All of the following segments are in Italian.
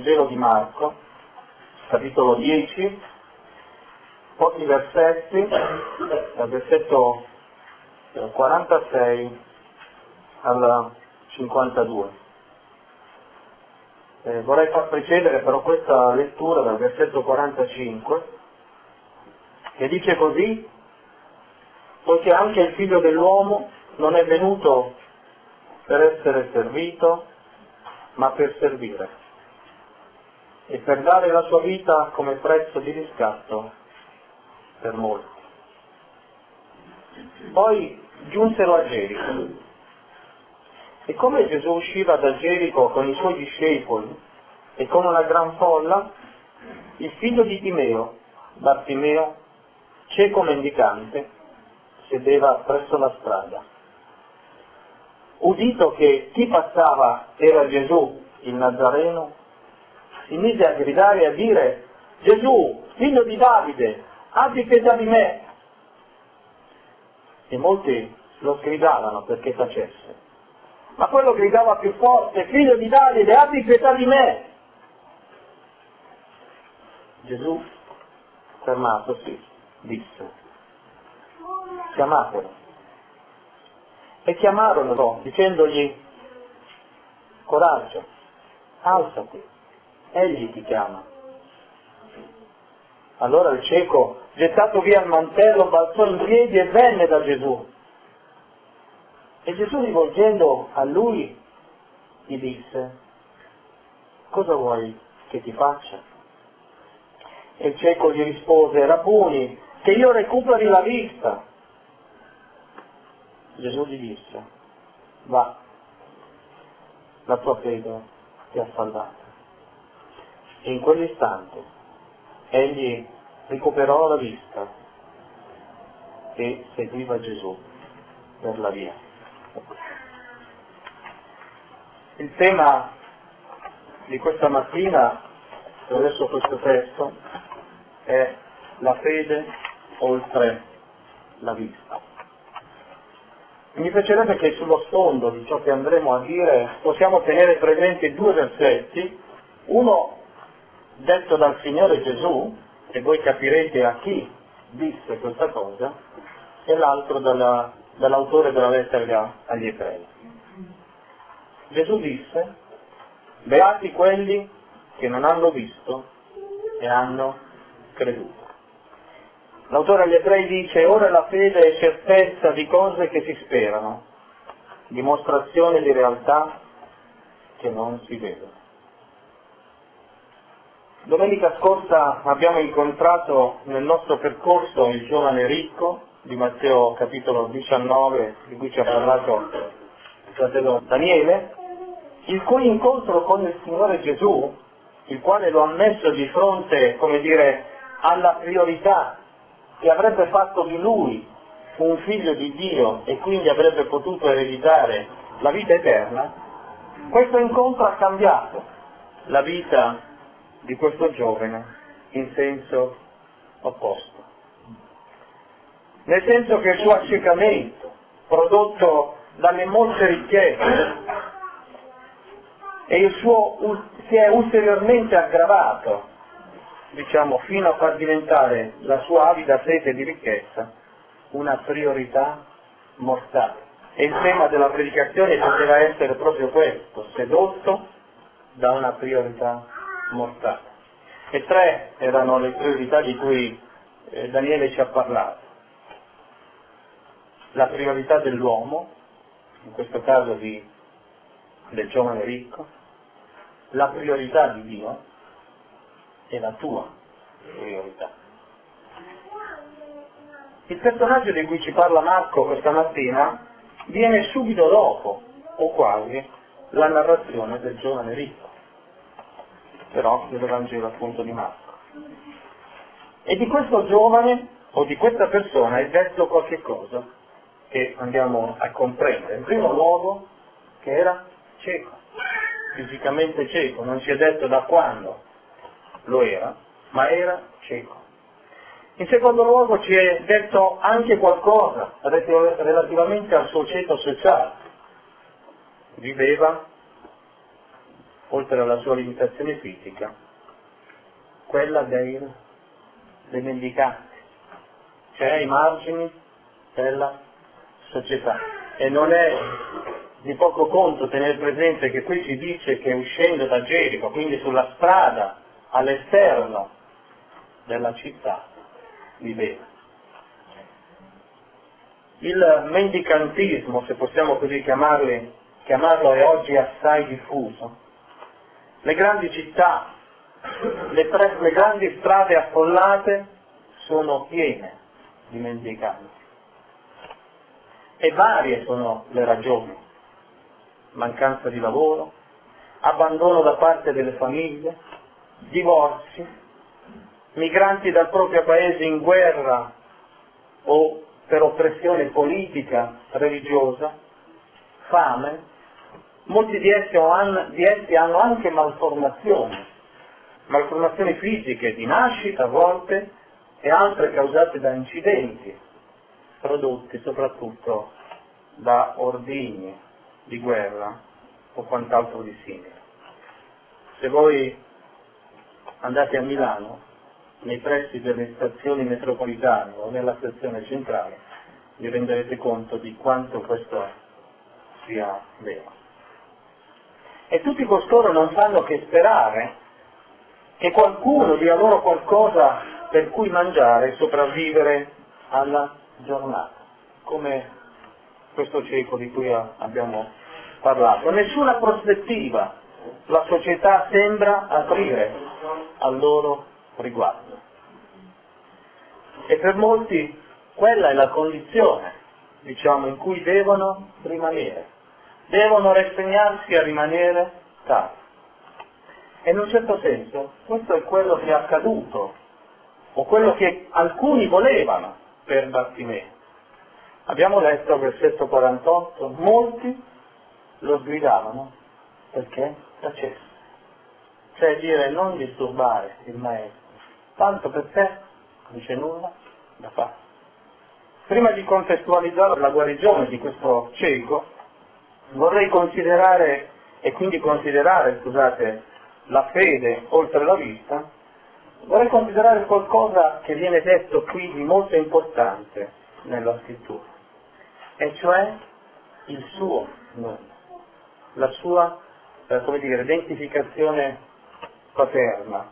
Vangelo di Marco, capitolo 10, pochi versetti, dal versetto 46 al 52. Vorrei far precedere però questa lettura dal versetto 45, che dice così: poiché anche il Figlio dell'uomo non è venuto per essere servito, ma per servire, e per dare la sua vita come prezzo di riscatto per molti. Poi giunsero a Gerico, e come Gesù usciva da Gerico con i suoi discepoli e con una gran folla, il figlio di Timeo, Bartimeo, cieco mendicante, sedeva presso la strada. Udito che chi passava era Gesù, il Nazareno, si mise a gridare e a dire: Gesù, figlio di Davide, abbi pietà di me. E molti lo sgridavano perché tacesse. Ma quello gridava più forte: figlio di Davide, abbi pietà di me. Gesù, fermatosi, disse: chiamatelo. E chiamarono, dicendogli: coraggio, alzati, egli ti chiama. Allora il cieco, gettato via il mantello, balzò in piedi e venne da Gesù. E Gesù, rivolgendo a lui, gli disse: cosa vuoi che ti faccia? E il cieco gli rispose: Rabbuni, che io recuperi la vista. Gesù gli disse: va, la tua fede ti ha salvato. E in quell'istante egli recuperò la vista e seguiva Gesù per la via. Il tema di questa mattina, attraverso questo testo, è la fede oltre la vista. Mi piacerebbe che sullo sfondo di ciò che andremo a dire possiamo tenere presenti due versetti, uno detto dal Signore Gesù, e voi capirete a chi disse questa cosa, e l'altro dall'autore della lettera agli Ebrei. Gesù disse: beati quelli che non hanno visto e hanno creduto. L'autore agli Ebrei dice: ora la fede è certezza di cose che si sperano, dimostrazione di realtà che non si vedono. Domenica scorsa abbiamo incontrato nel nostro percorso il giovane ricco di Matteo capitolo 19, di cui ci ha parlato il fratello Daniele, il cui incontro con il Signore Gesù, il quale lo ha messo di fronte, come dire, alla priorità che avrebbe fatto di lui un figlio di Dio e quindi avrebbe potuto ereditare la vita eterna, questo incontro ha cambiato la vita di questo giovane in senso opposto. Nel senso che il suo accecamento, prodotto dalle molte ricchezze, e si è ulteriormente aggravato, fino a far diventare la sua avida sete di ricchezza una priorità mortale. E il tema della predicazione poteva essere proprio questo: sedotto da una priorità mortale. E tre erano le priorità di cui Daniele ci ha parlato: la priorità dell'uomo, in questo caso del giovane ricco, la priorità di Dio e la tua priorità. Il personaggio di cui ci parla Marco questa mattina viene subito dopo, o quasi, la narrazione del giovane ricco, però dell'Evangelo appunto di Marco. E di questo giovane o di questa persona è detto qualche cosa che andiamo a comprendere. In primo luogo che era cieco, fisicamente cieco, non ci è detto da quando lo era, ma era cieco. In secondo luogo ci è detto anche qualcosa relativamente al suo ceto sociale. Viveva oltre alla sua limitazione fisica, quella dei mendicanti, cioè ai margini della società. E non è di poco conto tenere presente che qui ci dice che uscendo da Gerico, quindi sulla strada all'esterno della città, viveva. Il mendicantismo, se possiamo così chiamarlo, è oggi assai diffuso. Le grandi città, le grandi strade affollate sono piene di mendicanti. E varie sono le ragioni: mancanza di lavoro, abbandono da parte delle famiglie, divorzi, migranti dal proprio paese in guerra o per oppressione politica, religiosa, fame. Molti di essi hanno anche malformazioni fisiche di nascita a volte e altre causate da incidenti prodotti soprattutto da ordigni di guerra o quant'altro di simile. Se voi andate a Milano, nei pressi delle stazioni metropolitane o nella stazione centrale, vi renderete conto di quanto questo sia vero. E tutti costoro non fanno che sperare che qualcuno dia loro qualcosa per cui mangiare e sopravvivere alla giornata, come questo cieco di cui abbiamo parlato. Nessuna prospettiva la società sembra aprire al loro riguardo. E per molti quella è la condizione, in cui devono rimanere, devono rassegnarsi a rimanere tali. E in un certo senso questo è quello che è accaduto, o quello che alcuni volevano per Bartimeo. Abbiamo letto al versetto 48, molti lo sgridavano perché tacesse, cioè dire non disturbare il maestro, tanto per te non c'è nulla da fare. Prima di contestualizzare la guarigione di questo cieco, vorrei considerare la fede oltre la vista. Vorrei considerare qualcosa che viene detto qui di molto importante nella scrittura, e cioè il suo nome, la sua, identificazione paterna.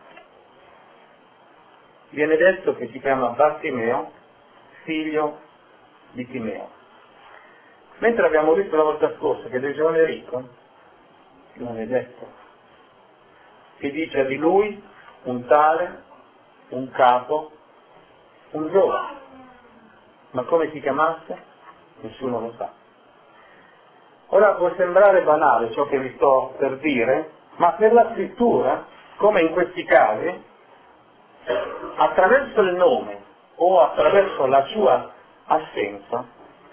Viene detto che si chiama Bartimeo, figlio di Timeo. Mentre abbiamo visto la volta scorsa che del giovane ricco, non è detto. Si dice di lui un tale, un capo, un giovane, ma come si chiamasse nessuno lo sa. Ora può sembrare banale ciò che vi sto per dire, ma per la scrittura, come in questi casi, attraverso il nome o attraverso la sua assenza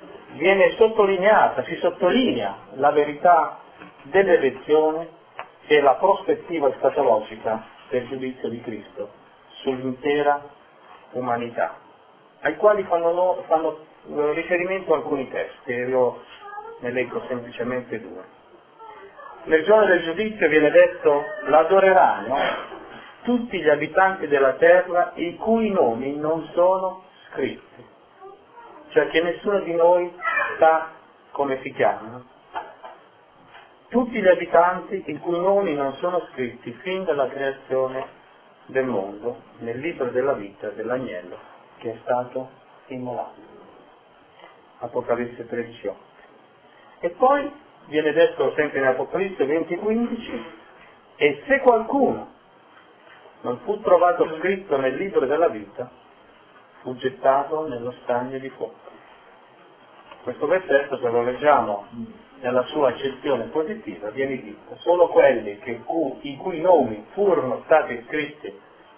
si sottolinea la verità dell'elezione e la prospettiva escatologica del giudizio di Cristo sull'intera umanità, ai quali fanno riferimento alcuni testi, e io ne leggo semplicemente due. Nel giorno del giudizio viene detto: l'adoreranno tutti gli abitanti della terra i cui nomi non sono scritti, cioè che nessuno di noi sa come si chiamano. Tutti gli abitanti i cui nomi non sono scritti fin dalla creazione del mondo nel libro della vita dell'agnello che è stato immolato. Apocalisse 13:8. E poi viene detto sempre in Apocalisse 20:15: e se qualcuno non fu trovato scritto nel libro della vita, fu gettato nello stagno di fuoco. Questo versetto, se lo leggiamo nella sua accezione positiva, viene detto: solo quelli i cui nomi furono trovati scritti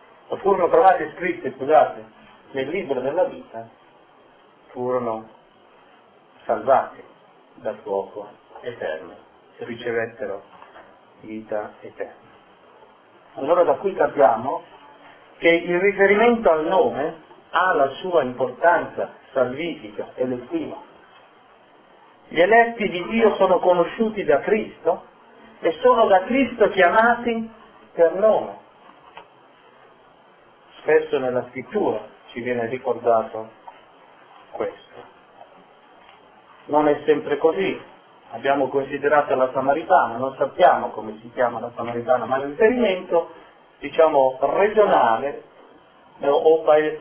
nel libro della vita furono salvati dal fuoco eterno, ricevettero vita eterna. Allora da qui capiamo che il riferimento al nome ha la sua importanza salvifica, elettiva. Gli eletti di Dio sono conosciuti da Cristo e sono da Cristo chiamati per nome. Spesso nella scrittura ci viene ricordato questo. Non è sempre così. Abbiamo considerato la Samaritana, non sappiamo come si chiama la Samaritana, ma il riferimento, regionale o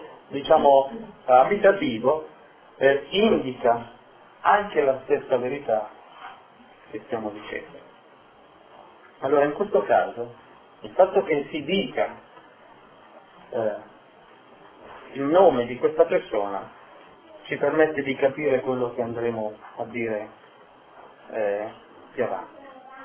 abitativo indica anche la stessa verità che stiamo dicendo. Allora, in questo caso, il fatto che si dica il nome di questa persona ci permette di capire quello che andremo a dire più avanti.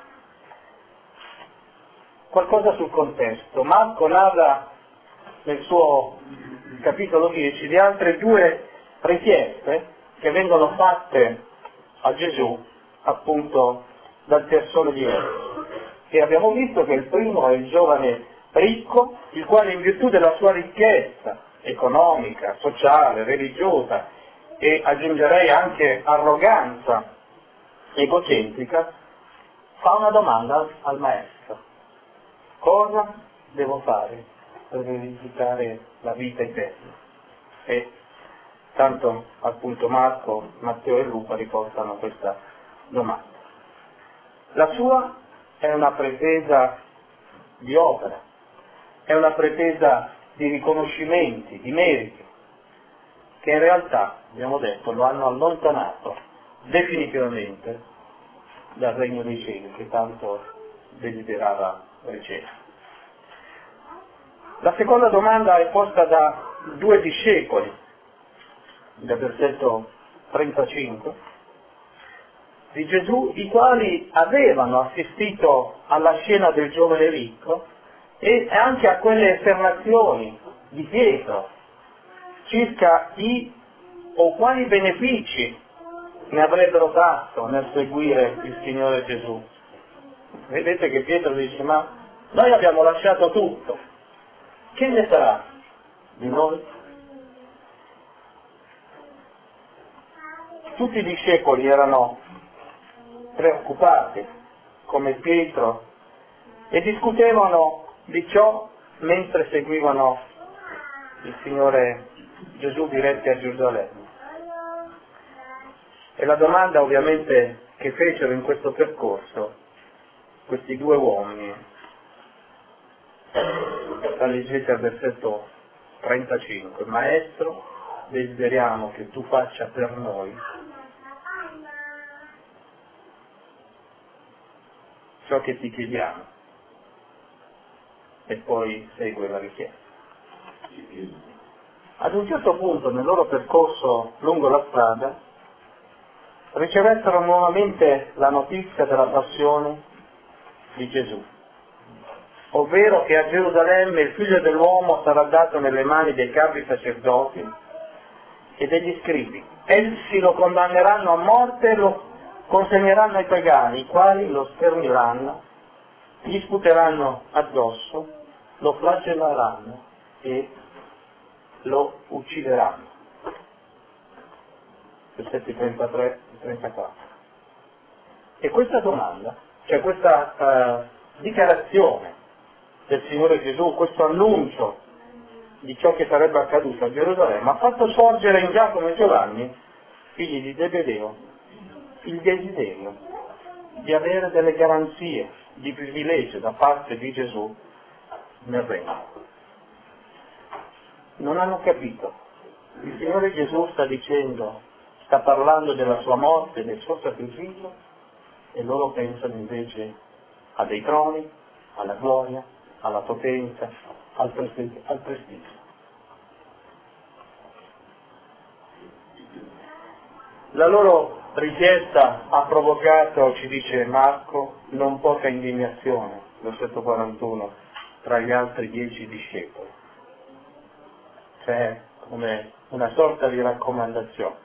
Qualcosa sul contesto. Marco narra nel suo capitolo 10 di altre due richieste che vengono fatte a Gesù appunto dal terzone di Efeso. E abbiamo visto che il primo è il giovane ricco, il quale in virtù della sua ricchezza economica, sociale, religiosa e aggiungerei anche arroganza egocentrica, fa una domanda al maestro: cosa devo fare per verificare la vita eterna? E tanto appunto Marco, Matteo e Luca riportano questa domanda. La sua è una pretesa di opera, è una pretesa di riconoscimenti, di meriti, che in realtà, abbiamo detto, lo hanno allontanato definitivamente dal regno dei cieli che tanto desiderava ricevere. La seconda domanda è posta da due discepoli, dal versetto 35, di Gesù, i quali avevano assistito alla scena del giovane ricco e anche a quelle affermazioni di Pietro circa i o quali benefici ne avrebbero tratto nel seguire il Signore Gesù. Vedete che Pietro dice: ma noi abbiamo lasciato tutto, che ne sarà di noi? Tutti i discepoli erano preoccupati, come Pietro, e discutevano di ciò mentre seguivano il Signore Gesù diretti a Gerusalemme. E la domanda ovviamente che fecero in questo percorso questi due uomini, la leggete al versetto 35, Maestro, desideriamo che tu faccia per noi ciò che ti chiediamo. E poi segue la richiesta. Ad un certo punto nel loro percorso lungo la strada ricevettero nuovamente la notizia della passione di Gesù, ovvero che a Gerusalemme il figlio dell'uomo sarà dato nelle mani dei capi sacerdoti e degli scribi. Essi lo condanneranno a morte e lo consegneranno ai pagani, i quali lo stermiranno, gli sputeranno addosso, lo flagelleranno e lo uccideranno. Versetti 33 e 34. E questa domanda, cioè questa dichiarazione del Signore Gesù, questo annuncio di ciò che sarebbe accaduto a Gerusalemme, ha fatto sorgere in Giacomo e Giovanni, figli di Zebedeo, il desiderio di avere delle garanzie di privilegio da parte di Gesù nel regno. Non hanno capito. Il Signore Gesù sta parlando della sua morte, del suo sacrificio, e loro pensano invece a dei troni, alla gloria, alla potenza, al prestigio. La loro richiesta ha provocato, ci dice Marco, non poca indignazione, versetto 41, tra gli altri 10 discepoli. Cioè, come una sorta di raccomandazione.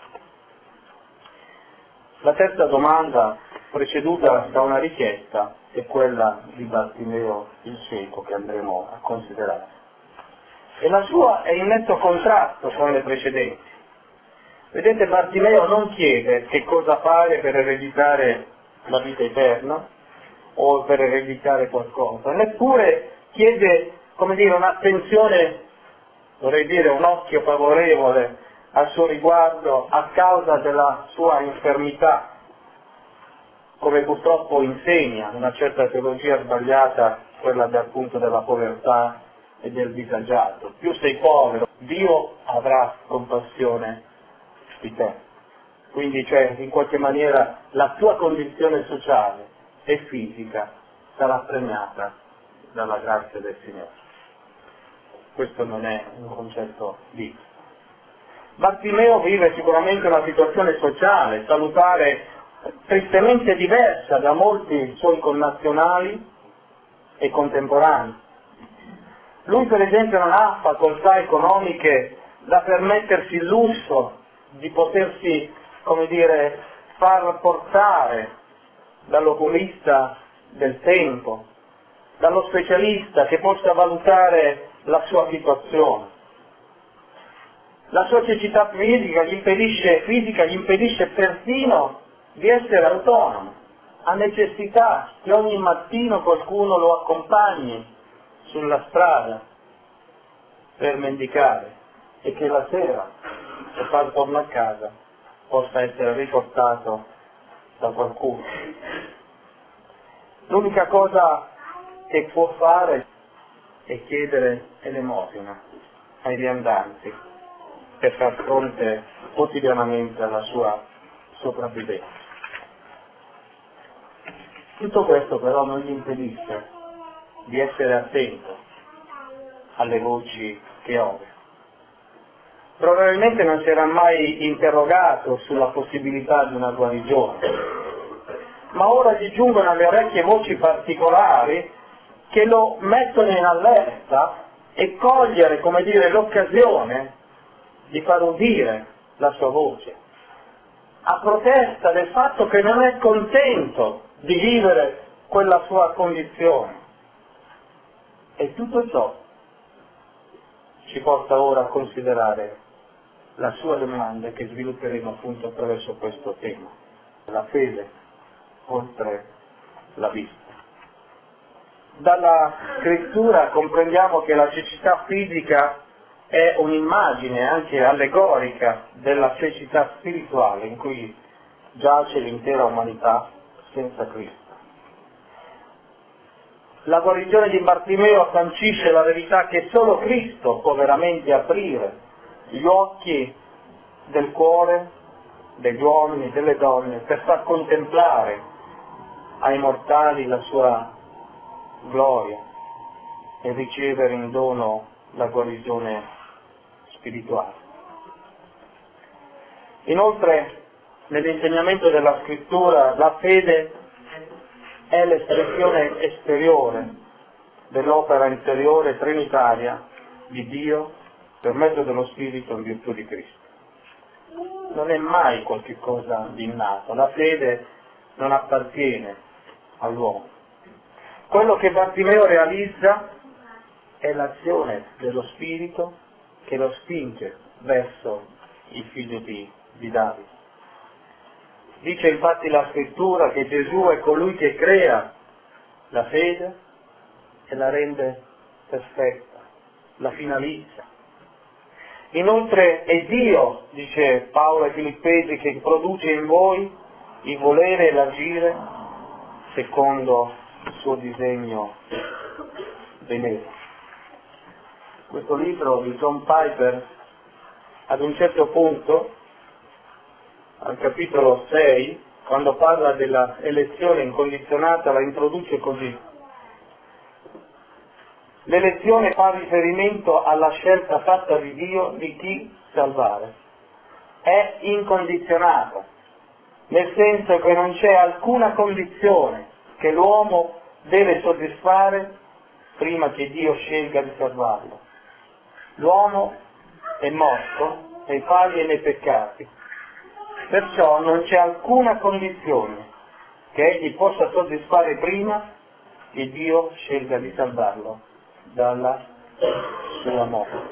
La terza domanda, preceduta da una richiesta, è quella di Bartimeo il cieco, che andremo a considerare. E la sua è in netto contrasto con le precedenti. Vedete, Bartimeo non chiede che cosa fare per ereditare la vita eterna, o per ereditare qualcosa, neppure chiede, come dire, un'attenzione, vorrei dire un occhio favorevole al suo riguardo a causa della sua infermità, come purtroppo insegna una certa teologia sbagliata, quella appunto della povertà e del disagiato. Più sei povero, Dio avrà compassione di te. Quindi, cioè, in qualche maniera la tua condizione sociale e fisica sarà premiata dalla grazia del Signore. Questo non è un concetto biblico. Bartimeo vive sicuramente una situazione sociale, salutare, tristemente diversa da molti suoi connazionali e contemporanei. Lui per esempio non ha facoltà economiche da permettersi il lusso di potersi, come dire, far portare dall'oculista del tempo, dallo specialista che possa valutare la sua situazione. La sua cecità fisica gli impedisce persino di essere autonomo, ha necessità che ogni mattino qualcuno lo accompagni sulla strada per mendicare e che la sera, se fa torno a casa, possa essere riportato da qualcuno. L'unica cosa che può fare è chiedere elemosina ai viandanti per far fronte quotidianamente alla sua sopravvivenza. Tutto questo però non gli impedisce di essere attento alle voci che odia. Probabilmente non si era mai interrogato sulla possibilità di una guarigione, ma ora gli giungono alle orecchie voci particolari che lo mettono in allerta e cogliere, come dire, l'occasione di far udire la sua voce, a protesta del fatto che non è contento di vivere quella sua condizione. E tutto ciò ci porta ora a considerare la sua domanda che svilupperemo appunto attraverso questo tema, la fede oltre la vista. Dalla scrittura comprendiamo che la cecità fisica è un'immagine anche allegorica della cecità spirituale in cui giace l'intera umanità senza Cristo. La guarigione di Bartimeo sancisce la verità che solo Cristo può veramente aprire gli occhi del cuore degli uomini e delle donne per far contemplare ai mortali la sua gloria e ricevere in dono la guarigione spirituale. Inoltre, nell'insegnamento della scrittura, la fede è l'espressione esteriore dell'opera interiore trinitaria di Dio per mezzo dello Spirito in virtù di Cristo. Non è mai qualche cosa di innato, la fede non appartiene all'uomo. Quello che Bartimeo realizza è l'azione dello Spirito che lo spinge verso il figlio di Davide. Dice infatti la scrittura che Gesù è colui che crea la fede e la rende perfetta, la finalizza. Inoltre è Dio, dice Paolo ai Filippesi, che produce in voi il volere e l'agire secondo il suo disegno benefico. Questo libro di John Piper, ad un certo punto, al capitolo 6, quando parla della elezione incondizionata, la introduce così. L'elezione fa riferimento alla scelta fatta di Dio di chi salvare. È incondizionata, nel senso che non c'è alcuna condizione che l'uomo deve soddisfare prima che Dio scelga di salvarlo. L'uomo è morto nei falli e nei peccati, perciò non c'è alcuna condizione che egli possa soddisfare prima che Dio scelga di salvarlo dalla sua morte.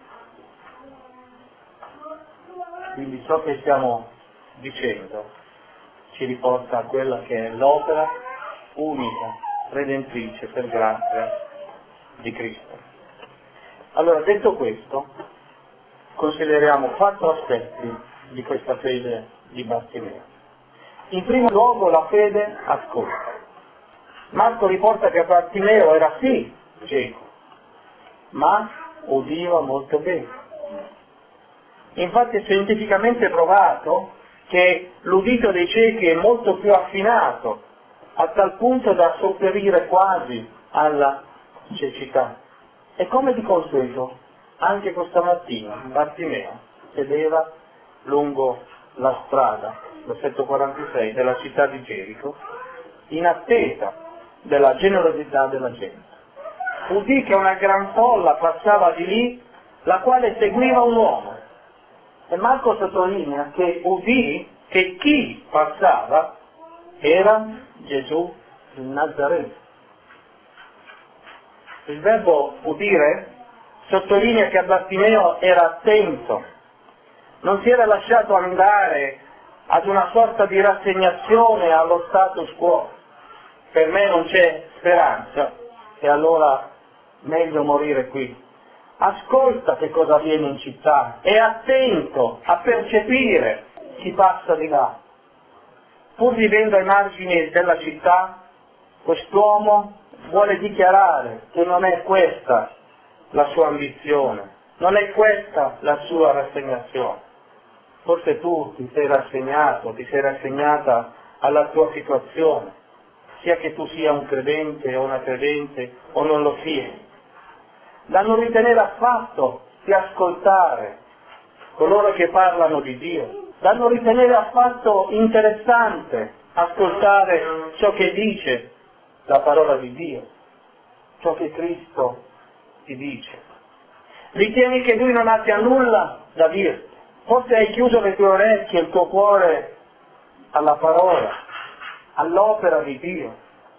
Quindi ciò che stiamo dicendo ci riporta a quella che è l'opera unica, redentrice per grazia di Cristo. Allora, detto questo, consideriamo 4 aspetti di questa fede di Bartimeo. In primo luogo la fede ascolta. Marco riporta che Bartimeo era sì cieco, ma udiva molto bene. Infatti è scientificamente provato che l'udito dei ciechi è molto più affinato, a tal punto da sopperire quasi alla cecità. E come di consueto, anche questa mattina Bartimeo sedeva lungo la strada, versetto 46, della città di Gerico, in attesa della generosità della gente. Udì che una gran folla passava di lì, la quale seguiva un uomo. E Marco sottolinea che udì che chi passava era Gesù il Nazareno. Il verbo udire sottolinea che Bartimeo era attento, non si era lasciato andare ad una sorta di rassegnazione allo status quo. Per me non c'è speranza e allora meglio morire qui. Ascolta che cosa avviene in città, è attento a percepire chi passa di là. Pur vivendo ai margini della città, quest'uomo vuole dichiarare che non è questa la sua ambizione, non è questa la sua rassegnazione. Forse tu ti sei rassegnato, ti sei rassegnata alla tua situazione, sia che tu sia un credente o una credente o non lo sia. Da non ritenere affatto di ascoltare coloro che parlano di Dio, da non ritenere affatto interessante ascoltare ciò che dice la parola di Dio, ciò che Cristo ti dice. Ritieni che Lui non abbia nulla da dirti, forse hai chiuso le tue orecchie e il tuo cuore alla parola, all'opera di Dio,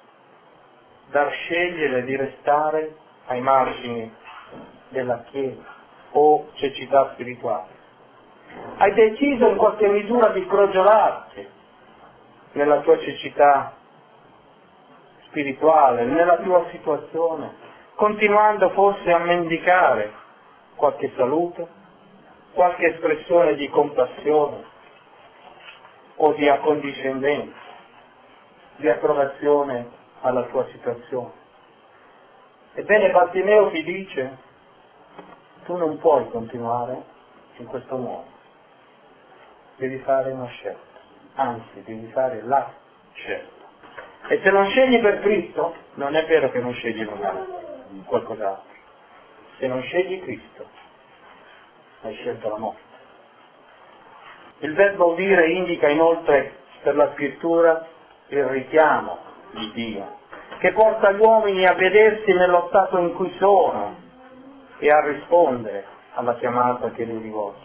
da scegliere di restare ai margini della Chiesa o cecità spirituale. Hai deciso in qualche misura di crogiolarti nella tua cecità spirituale, nella tua situazione, continuando forse a mendicare qualche saluto, qualche espressione di compassione o di accondiscendenza, di approvazione alla tua situazione. Ebbene, Bartimeo ti dice: tu non puoi continuare in questo modo, devi fare una scelta, anzi devi fare la scelta. E se non scegli per Cristo, non è vero che non scegli qualcos'altro. Se non scegli Cristo, hai scelto la morte. Il verbo udire indica inoltre per la scrittura il richiamo di Dio, che porta gli uomini a vedersi nello stato in cui sono e a rispondere alla chiamata che li rivolge.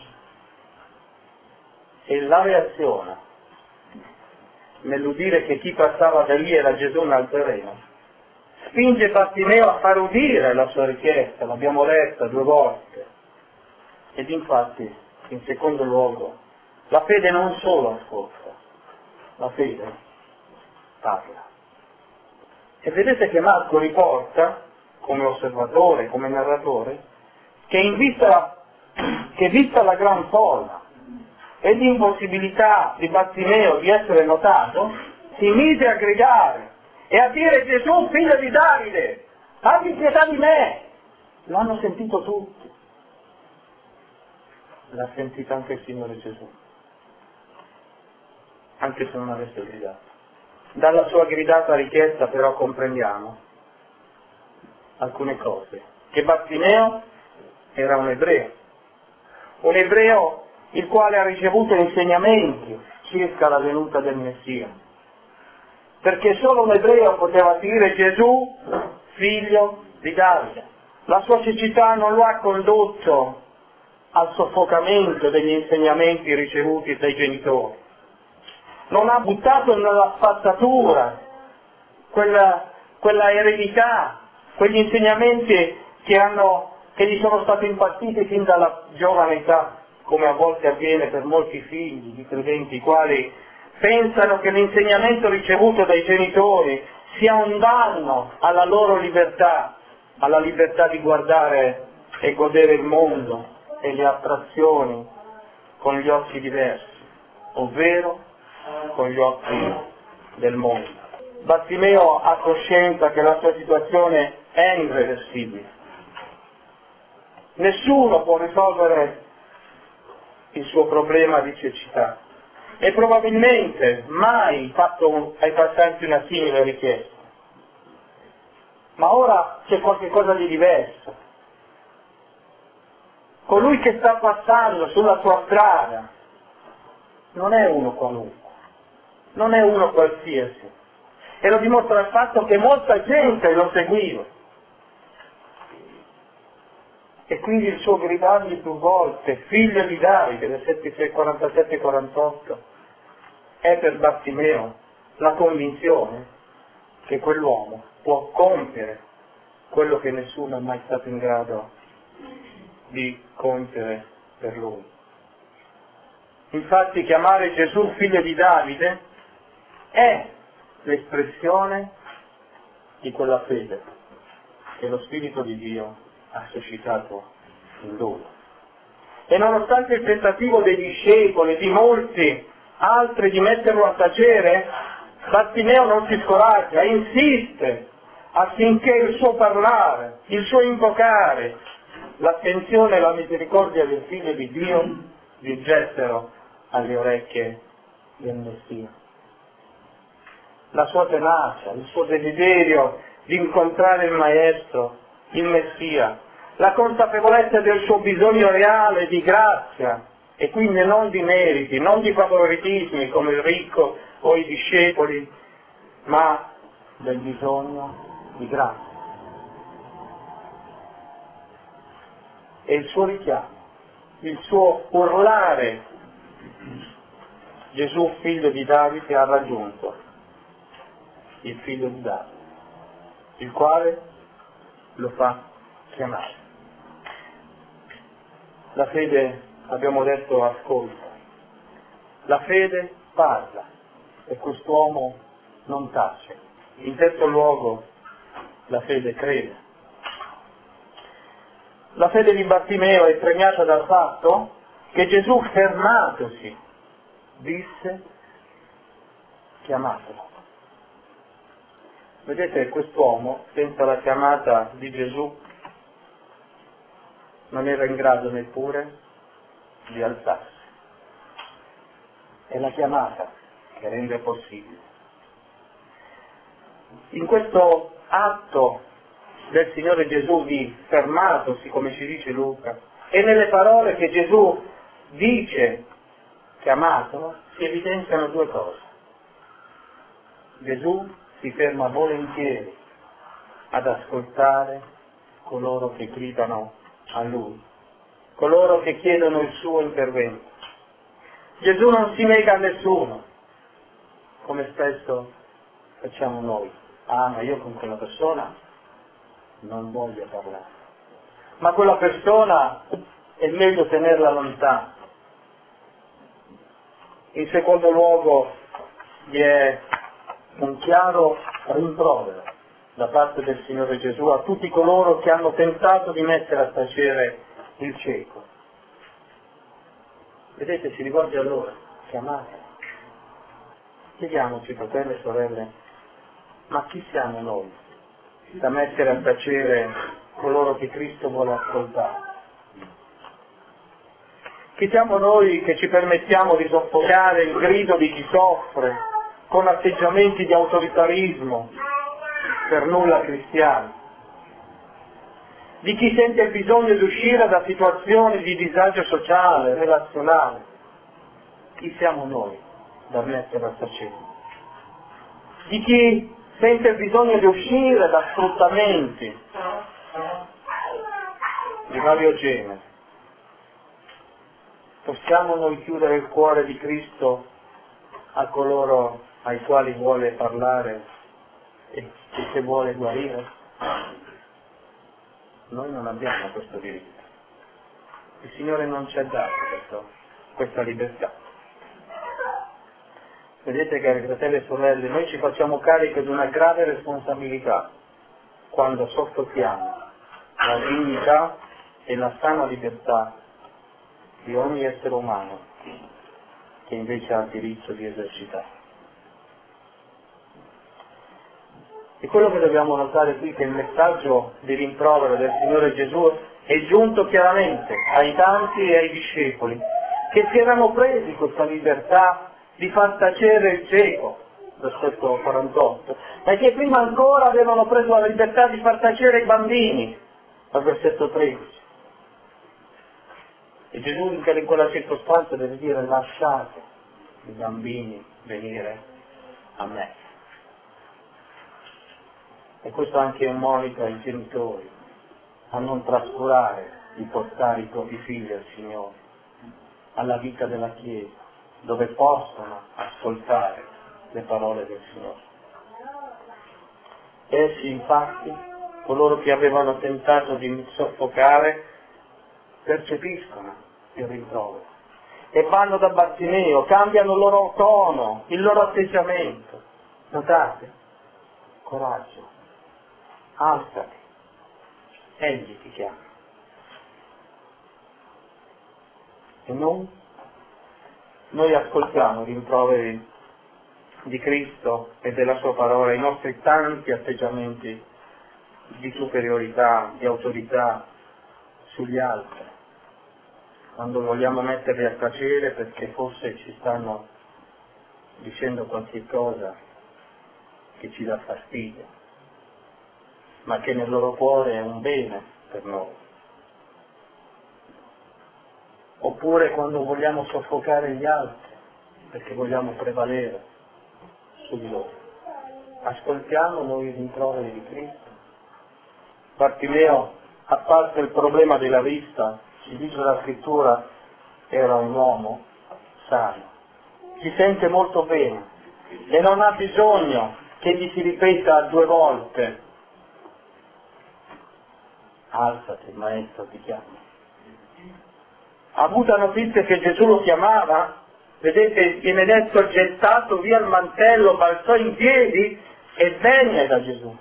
E la reazione nell'udire che chi passava da lì era Gesù Nazareno spinge Bartimeo a far udire la sua richiesta, l'abbiamo letta 2 volte. Ed infatti, in secondo luogo, la fede non solo ascolta, la fede parla. E vedete che Marco riporta, come osservatore, come narratore, che vista la gran folla e l'impossibilità di Bartimeo di essere notato, si mise a gridare e a dire: Gesù, figlio di Davide, abbi pietà di me! Lo hanno sentito tutti. L'ha sentito anche il Signore Gesù, anche se non avesse gridato. Dalla sua gridata richiesta però comprendiamo alcune cose. Che Bartimeo era un ebreo il quale ha ricevuto insegnamenti circa la venuta del Messia. Perché solo un ebreo poteva dire: Gesù, figlio di Davide. La sua cecità non lo ha condotto al soffocamento degli insegnamenti ricevuti dai genitori. Non ha buttato nella spazzatura quella eredità, quegli insegnamenti che gli sono stati impartiti fin dalla giovane età, come a volte avviene per molti figli di credenti, i quali pensano che l'insegnamento ricevuto dai genitori sia un danno alla loro libertà, alla libertà di guardare e godere il mondo e le attrazioni con gli occhi diversi, ovvero con gli occhi del mondo. Bartimeo ha coscienza che la sua situazione è irreversibile. Nessuno può risolvere il suo problema di cecità e probabilmente mai fatto ai passanti una simile richiesta. Ma ora c'è qualcosa di diverso. Colui che sta passando sulla sua strada non è uno qualunque, non è uno qualsiasi, e lo dimostra il fatto che molta gente lo seguiva. E quindi il suo gridargli più volte, figlio di Davide, versetti 47 e 48, è per Bartimeo la convinzione che quell'uomo può compiere quello che nessuno è mai stato in grado di compiere per lui. Infatti chiamare Gesù figlio di Davide è l'espressione di quella fede che lo Spirito di Dio ha suscitato in lui. E nonostante il tentativo dei discepoli e di molti altri di metterlo a tacere, Bartimeo non si scoraggia, insiste affinché il suo parlare, il suo invocare, l'attenzione e la misericordia del Figlio di Dio giungessero alle orecchie del Messia. La sua tenacia, il suo desiderio di incontrare il Maestro, il Messia, la consapevolezza del suo bisogno reale di grazia e quindi non di meriti, non di favoritismi come il ricco o i discepoli, ma del bisogno di grazia. E il suo richiamo, il suo urlare, Gesù figlio di Davide, ha raggiunto il figlio di Davide, il quale lo fa chiamare. La fede, abbiamo detto, ascolta. La fede parla e quest'uomo non tace. In terzo luogo, la fede crede. La fede di Bartimeo è premiata dal fatto che Gesù, fermatosi, disse: chiamatelo. Vedete, quest'uomo, senza la chiamata di Gesù, non era in grado neppure di alzarsi. È la chiamata che rende possibile. In questo atto del Signore Gesù di fermatosi, come ci dice Luca, e nelle parole che Gesù dice chiamatelo, si evidenziano due cose. Gesù si ferma volentieri ad ascoltare coloro che gridano a Lui, coloro che chiedono il suo intervento. Gesù non si nega a nessuno, come spesso facciamo noi. Ah, ma io con quella persona non voglio parlare. Ma quella persona è meglio tenerla lontana. In secondo luogo, vi è un chiaro rimprovero da parte del Signore Gesù a tutti coloro che hanno tentato di mettere a tacere il cieco. Vedete, si rivolge a loro, chiamate. Chiediamoci, fratelli e sorelle, ma chi siamo noi da mettere a tacere coloro che Cristo vuole ascoltare? Chi siamo noi che ci permettiamo di soffocare il grido di chi soffre con atteggiamenti di autoritarismo per nulla cristiani? Di chi sente il bisogno di uscire da situazioni di disagio sociale, relazionale? Chi siamo noi da mettere a tacere? Di chi sente il bisogno di uscire da sfruttamenti di vario genere? Possiamo noi chiudere il cuore di Cristo a coloro ai quali vuole parlare e che vuole guarire? Noi non abbiamo questo diritto. Il Signore non ci ha dato questa libertà. Vedete, cari fratelli e sorelle, noi ci facciamo carico di una grave responsabilità quando soffochiamo la dignità e la sana libertà di ogni essere umano che invece ha il diritto di esercitare. E quello che dobbiamo notare qui è che il messaggio di rimprovero del Signore Gesù è giunto chiaramente ai tanti e ai discepoli che si erano presi questa libertà di far tacere il cieco, versetto 48, ma che prima ancora avevano preso la libertà di far tacere i bambini, al versetto 13. E Gesù in quella circostanza deve dire: lasciate i bambini venire a me. E questo anche è un monito ai genitori, a non trascurare di portare i propri figli al Signore, alla vita della Chiesa, dove possono ascoltare le parole del Signore. Essi infatti, coloro che avevano tentato di soffocare, percepiscono il rimprovero e vanno da Bartimeo, cambiano il loro tono, il loro atteggiamento. Notate? Coraggio, alzati, egli ti chiama. E noi ascoltiamo i rimproveri di Cristo e della sua parola, i nostri tanti atteggiamenti di superiorità, di autorità sugli altri, quando vogliamo metterli a tacere perché forse ci stanno dicendo qualche cosa che ci dà fastidio, ma che nel loro cuore è un bene per noi. Oppure quando vogliamo soffocare gli altri perché vogliamo prevalere su di loro. Ascoltiamo noi i rimproveri di Cristo. Bartimeo, a parte il problema della vista, ci dice la scrittura, era un uomo sano, si sente molto bene e non ha bisogno che gli si ripeta 2 volte: alzati, il maestro ti chiama. Ha avuto notizia che Gesù lo chiamava, vedete, viene detto: gettato via il mantello, balzò in piedi e venne da Gesù.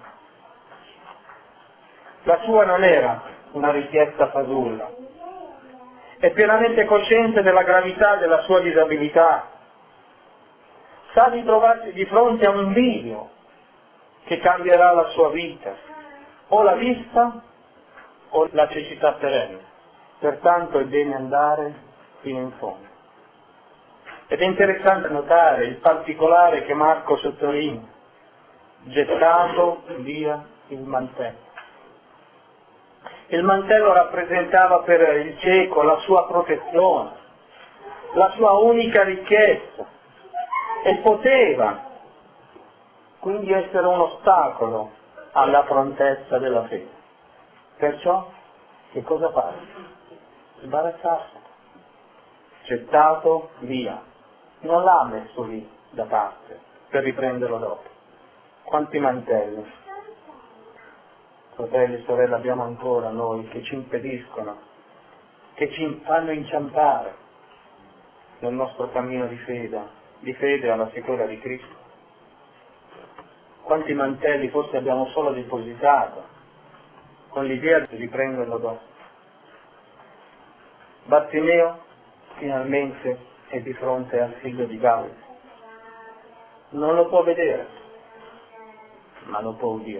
La sua non era una richiesta fasulla, è pienamente cosciente della gravità della sua disabilità, sa di trovarsi di fronte a un bivio che cambierà la sua vita, o la vista o la cecità perenne. Pertanto è bene andare fino in fondo. Ed è interessante notare il particolare che Marco sottolinea: gettato via il mantello. Il mantello rappresentava per il cieco la sua protezione, la sua unica ricchezza, e poteva quindi essere un ostacolo alla prontezza della fede. Perciò che cosa fare? Sbarazzarsi, gettato via, non l'ha messo lì da parte per riprenderlo dopo. Quanti mantelli, fratelli e sorelle, abbiamo ancora noi che ci impediscono, che ci fanno inciampare nel nostro cammino di fede alla figura di Cristo? Quanti mantelli forse abbiamo solo depositato con l'idea di riprenderlo dopo? Bartimeo finalmente è di fronte al figlio di Davide. Non lo può vedere, ma lo può udire.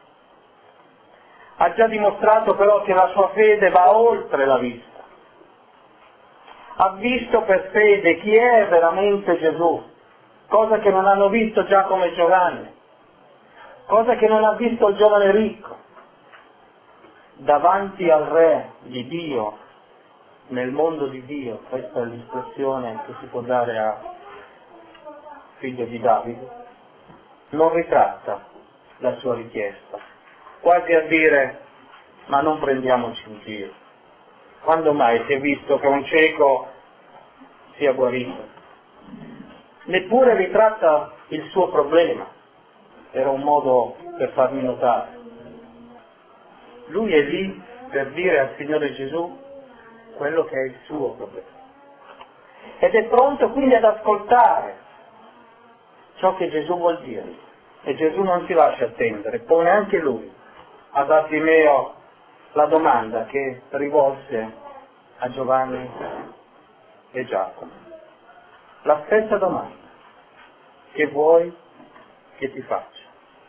Ha già dimostrato però che la sua fede va oltre la vista. Ha visto per fede chi è veramente Gesù, cosa che non hanno visto Giacomo e Giovanni, cosa che non ha visto il giovane ricco. Davanti al Re di Dio, nel mondo di Dio, questa è l'espressione che si può dare a figlio di Davide, non ritratta la sua richiesta, quasi a dire: ma non prendiamoci in giro, quando mai si è visto che un cieco sia guarito? Neppure ritratta il suo problema, era un modo per farmi notare. Lui è lì per dire al Signore Gesù quello che è il suo problema, ed è pronto quindi ad ascoltare ciò che Gesù vuol dirgli. E Gesù non si lascia attendere, pone anche lui a Bartimeo la domanda che rivolse a Giovanni e Giacomo. La stessa domanda: che vuoi che ti faccia?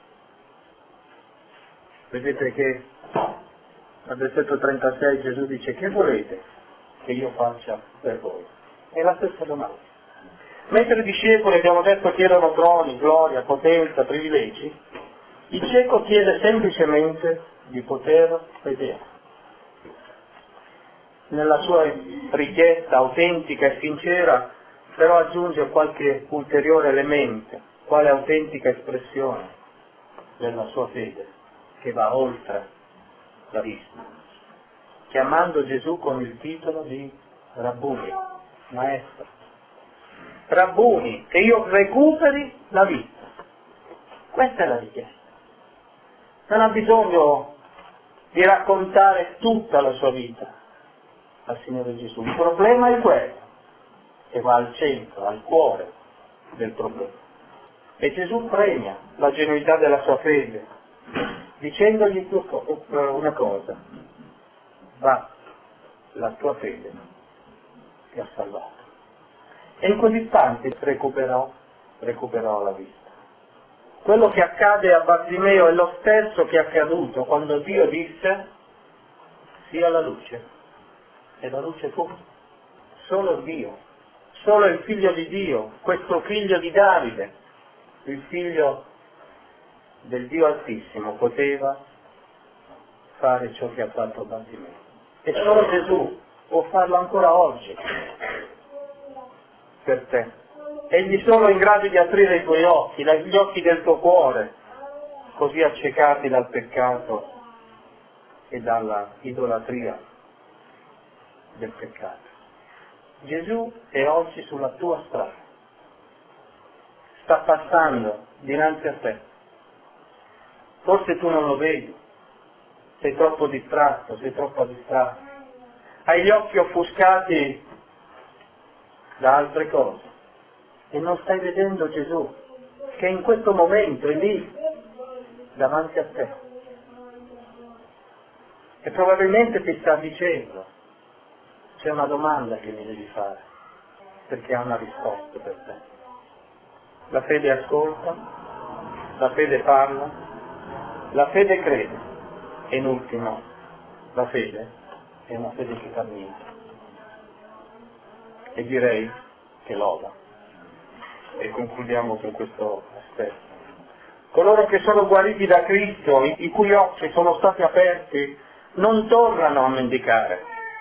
Vedete che al versetto 36 Gesù dice: che volete che io faccia per voi? È la stessa domanda. Mentre i discepoli, abbiamo detto, chiedono troni, gloria, potenza, privilegi, il cieco chiede semplicemente di poter vedere. Nella sua richiesta autentica e sincera, però aggiunge qualche ulteriore elemento, quale autentica espressione della sua fede, che va oltre la vista, chiamando Gesù con il titolo di Rabbuni, maestro. Rabbuni, che io recuperi la vista. Questa è la richiesta. Non ha bisogno di raccontare tutta la sua vita al Signore Gesù. Il problema è quello, che va al centro, al cuore del problema. E Gesù premia la genuinità della sua fede, dicendogli una cosa: va, la tua fede ti ha salvato. E in quell'istante recuperò la vista. Quello che accade a Bartimeo è lo stesso che è accaduto quando Dio disse: sia la luce. E la luce fu. Solo Dio, solo il figlio di Dio, questo figlio di Davide, il figlio del Dio Altissimo, poteva fare ciò che ha fatto Bartimeo. E solo Gesù può farlo ancora oggi per te. Egli solo è in grado di aprire i tuoi occhi, gli occhi del tuo cuore, così accecati dal peccato e dalla idolatria del peccato. Gesù è oggi sulla tua strada, sta passando dinanzi a te. Forse tu non lo vedi, sei troppo distratto, sei troppo distratto, hai gli occhi offuscati da altre cose e non stai vedendo Gesù, che in questo momento è lì, davanti a te. E probabilmente ti sta dicendo: c'è una domanda che mi devi fare, perché ha una risposta per te. La fede ascolta, la fede parla, la fede crede, e in ultimo, la fede è una fede che cammina. E direi che loda. E concludiamo con questo aspetto. Coloro che sono guariti da Cristo, i cui occhi sono stati aperti, non tornano a mendicare,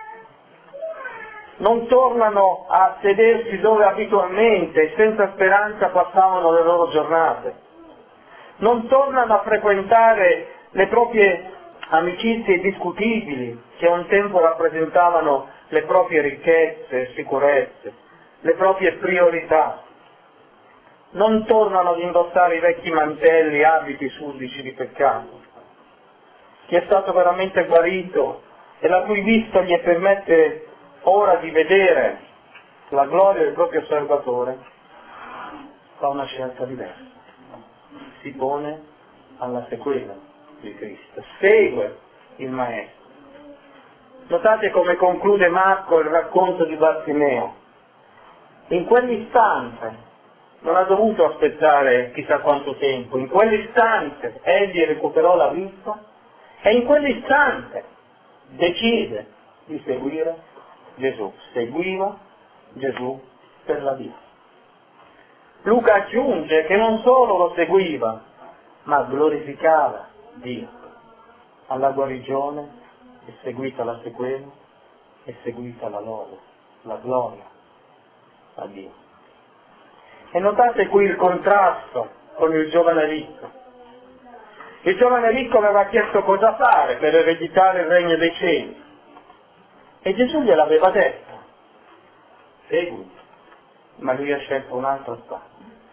non tornano a sedersi dove abitualmente, senza speranza, passavano le loro giornate, non tornano a frequentare le proprie amicizie discutibili che un tempo rappresentavano le proprie ricchezze e sicurezze, le proprie priorità. Non tornano ad indossare i vecchi mantelli, abiti sudici di peccato. Chi è stato veramente guarito e la cui vista gli permette ora di vedere la gloria del proprio Salvatore, fa una scelta diversa. Si pone alla sequela di Cristo, segue il Maestro. Notate come conclude Marco il racconto di Bartimeo. In quell'istante, non ha dovuto aspettare chissà quanto tempo, in quell'istante egli recuperò la vista e in quell'istante decise di seguire Gesù. Seguiva Gesù per la vita. Luca aggiunge che non solo lo seguiva, ma glorificava Dio. Alla guarigione è seguita la sequela, è seguita la lode, la gloria a Dio. E notate qui il contrasto con il giovane ricco. Il giovane ricco aveva chiesto cosa fare per ereditare il regno dei cieli. E Gesù gliel'aveva detto: seguimi. Ma lui ha scelto un'altra strada.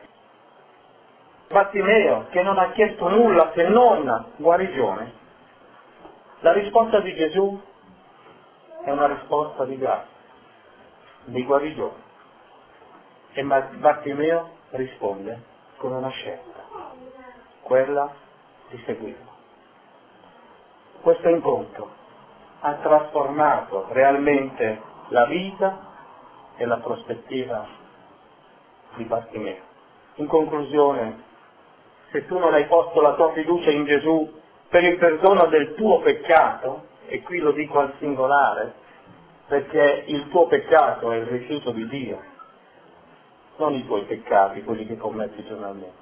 Bartimeo, che non ha chiesto nulla se non guarigione, la risposta di Gesù è una risposta di grazia, di guarigione. E Bartimeo risponde con una scelta, quella di seguirlo. Questo incontro ha trasformato realmente la vita e la prospettiva di Bartimeo. In conclusione, se tu non hai posto la tua fiducia in Gesù per il perdono del tuo peccato, e qui lo dico al singolare, perché il tuo peccato è il rifiuto di Dio, non i tuoi peccati, quelli che commetti giornalmente.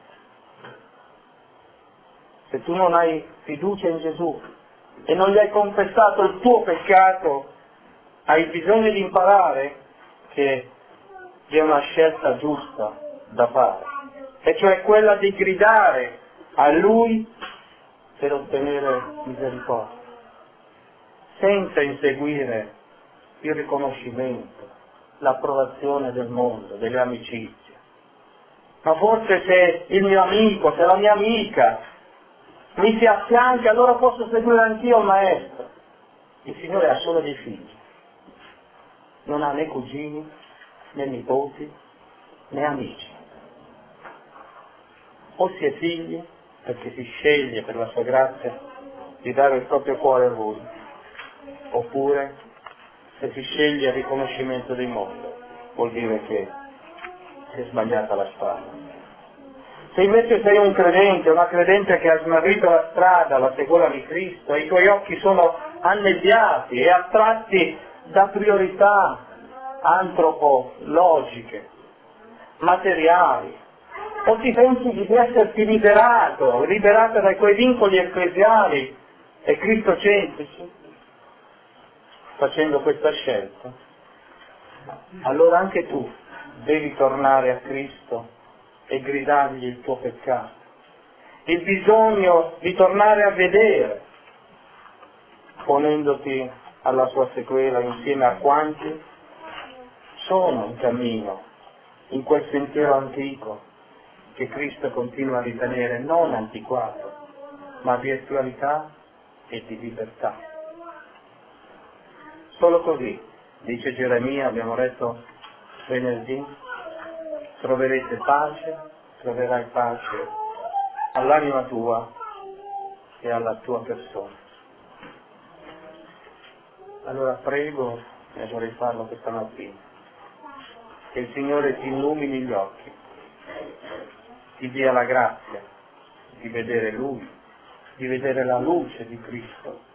Se tu non hai fiducia in Gesù e non gli hai confessato il tuo peccato, hai bisogno di imparare che c'è una scelta giusta da fare, e cioè quella di gridare a Lui per ottenere misericordia, senza inseguire il riconoscimento, l'approvazione del mondo, delle amicizie. Ma forse se il mio amico, se la mia amica mi si affianca, allora posso seguire anch'io il maestro. Il Signore ha solo dei figli, non ha né cugini, né nipoti, né amici. O si è figli, perché si sceglie per la sua grazia di dare il proprio cuore a Lui, oppure se si sceglie il riconoscimento del mondo, vuol dire che si è sbagliata la strada. Se invece sei un credente, una credente che ha smarrito la strada, la seguola di Cristo, e i tuoi occhi sono annebbiati e attratti da priorità antropologiche, materiali, o ti pensi di esserti liberata da quei vincoli ecclesiali e cristocentrici, facendo questa scelta, allora anche tu devi tornare a Cristo e gridargli il tuo peccato, il bisogno di tornare a vedere, ponendoti alla sua sequela insieme a quanti sono in cammino in quel sentiero antico che Cristo continua a ritenere non antiquato, ma di attualità e di libertà. Solo così, dice Geremia, abbiamo letto venerdì, troverete pace, troverai pace all'anima tua e alla tua persona. Allora prego, e vorrei farlo questa mattina, che il Signore ti illumini gli occhi, ti dia la grazia di vedere Lui, di vedere la luce di Cristo